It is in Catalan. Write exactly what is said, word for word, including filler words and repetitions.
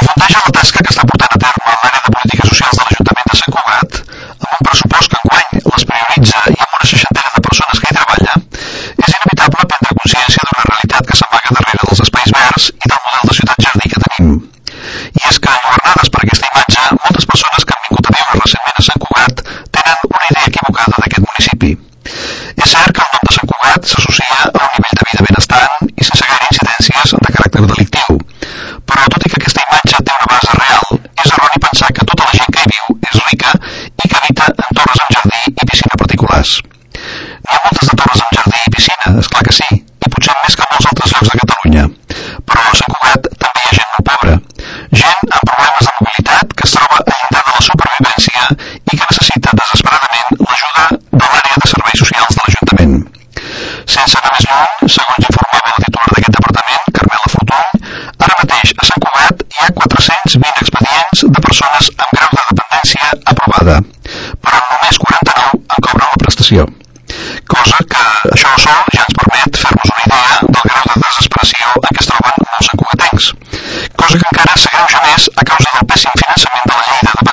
fondeja la tasca que està portant a terme l'àrea de polítiques socials de l'Ajuntament de Sant Cugat, amb un pressupost que enguany les prioritza i amb una seixantena de persones que hi treballa, és inevitable prendre consciència d'una realitat que s'amaga darrere dels espais verds i del model de ciutat jardí que tenim. I és que, governades per aquesta imatge, moltes persones que han vingut a viure recentment a Sant Cugat tenen una idea equivocada d'aquest municipi. És cert que el nom de Sant Cugat s'associa a un nivell de vida benestant i sense gaire incidències de caràcter delictiu, però tot i que aquesta imatge té una base real, és erroni pensar que tota la gent que hi viu és rica i que habita en torres amb jardí i piscina particulars. N'hi ha moltes de torres amb jardí i piscina, és clar que sí, i potser més que molts altres llocs de Catalunya, però a Sant Cugat també hi ha gent molt pobra, gent amb problemes de mobilitat que es troba al llindar de la supervivència i que necessita desesperadament l'ajuda de l'àrea de serveis socials de l'Ajuntament. Sense anar més lluny, segons informava la titular d'aquest departament, Carmela Fortuny, ara mateix a Sant Cugat hi ha quatre-cents vint expedients de persones amb grau de dependència aprovada, però només quaranta-nou en cobren la prestació. Cosa que això sol ja ens permet fer-nos una idea del grau de desesperació en què es troben molts santcugatencs. Cosa que encara s'agreuja més a causa del pèssim finançament de la llei de dependència